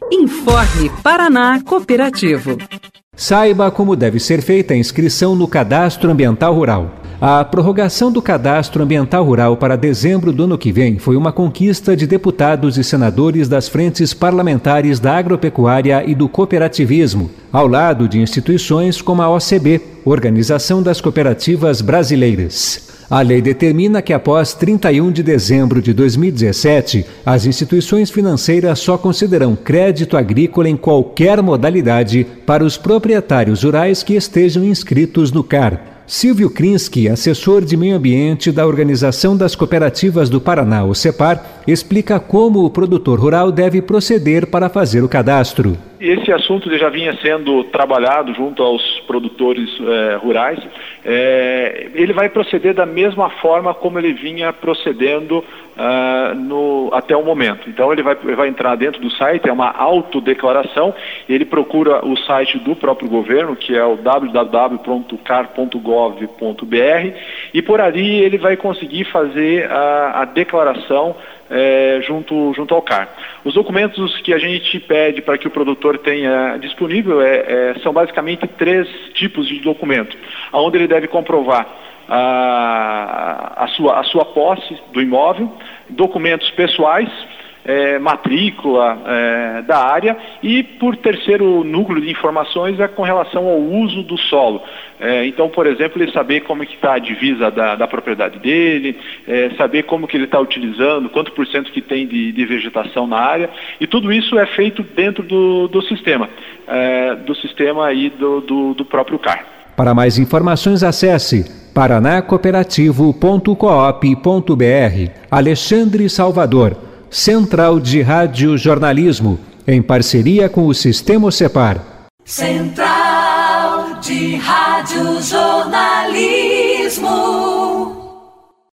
Informe Paraná Cooperativo. Saiba como deve ser feita a inscrição no Cadastro Ambiental Rural. A prorrogação do Cadastro Ambiental Rural para dezembro do ano que vem foi uma conquista de deputados e senadores das frentes parlamentares da agropecuária e do cooperativismo, ao lado de instituições como a OCB, Organização das Cooperativas Brasileiras. A lei determina que após 31 de dezembro de 2017, as instituições financeiras só concederão crédito agrícola em qualquer modalidade para os proprietários rurais que estejam inscritos no CAR. Silvio Krinsky, assessor de meio ambiente da Organização das Cooperativas do Paraná, OCEPAR, explica como o produtor rural deve proceder para fazer o cadastro. Esse assunto já vinha sendo trabalhado junto aos produtores rurais. Ele vai proceder da mesma forma como ele vinha procedendo até o momento. Então ele vai entrar dentro do site, é uma autodeclaração, ele procura o site do próprio governo, que é o www.car.gov.br, e por ali ele vai conseguir fazer a declaração junto ao CAR. Os documentos que a gente pede para que o produtor tenha disponível são basicamente 3 tipos de documento, onde ele deve comprovar a sua posse do imóvel, documentos pessoais, matrícula da área e, por terceiro núcleo de informações, com relação ao uso do solo. Então, por exemplo, ele saber como é que está a divisa da propriedade dele, saber como que ele está utilizando, quanto por cento que tem de vegetação na área, e tudo isso é feito dentro do sistema aí do próprio CAR. Para mais informações, acesse paranacooperativo.coop.br. Alexandre Salvador, Central de Rádio Jornalismo, em parceria com o Sistema OCEPAR. Central de Rádio Jornalismo.